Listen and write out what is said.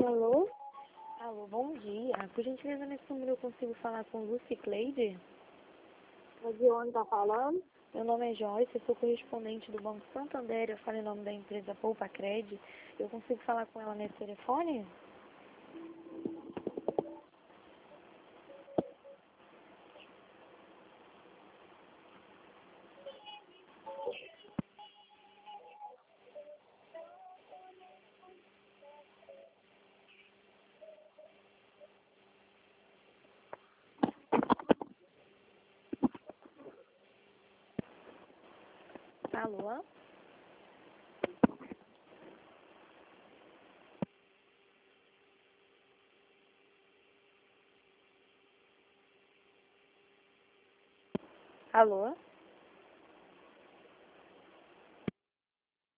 Alô? Alô, bom dia. Por gentileza, nesse número eu consigo falar com Lucy Cleide? Mas de onde tá falando? Meu nome é Joyce, eu sou correspondente do Banco Santander, eu falo em nome da empresa Poupa Cred. Eu consigo falar com ela nesse telefone? Alô? Alô?